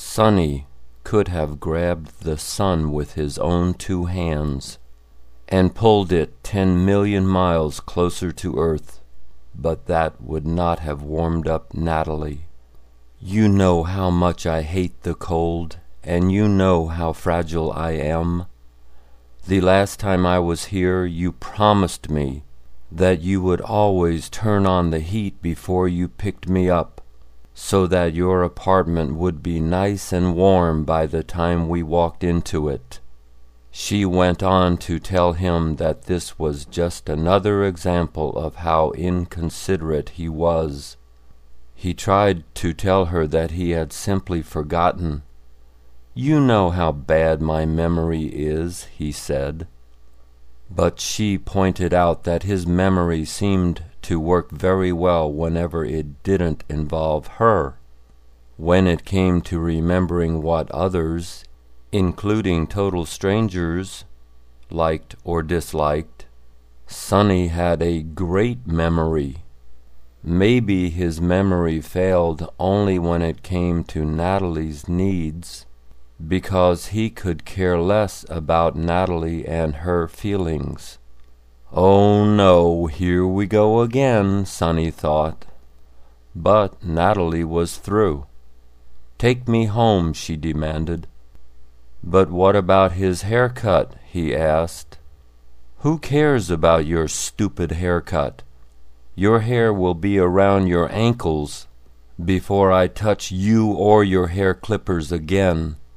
Sonny could have grabbed the sun with his own 2 hands and pulled it 10 million miles closer to Earth, but that would not have warmed up Natalie. You know how much I hate the cold, and you know how fragile I am. The last time I was here, you promised me that you would always turn on the heat before you picked me up, so that your apartment would be nice and warm by the time we walked into it. She went on to tell him that this was just another example of how inconsiderate he was. He tried to tell her that he had simply forgotten. You know how bad my memory is, he said. But she pointed out that his memory seemed to work very well whenever it didn't involve her. When it came to remembering what others, including total strangers, liked or disliked, Sonny had a great memory. Maybe his memory failed only when it came to Natalie's needs, because he could care less about Natalie and her feelings. Oh no, here we go again, Sonny thought. But Natalie was through. Take me home, she demanded. But what about his haircut? He asked. Who cares about your stupid haircut? Your hair will be around your ankles before I touch you or your hair clippers again.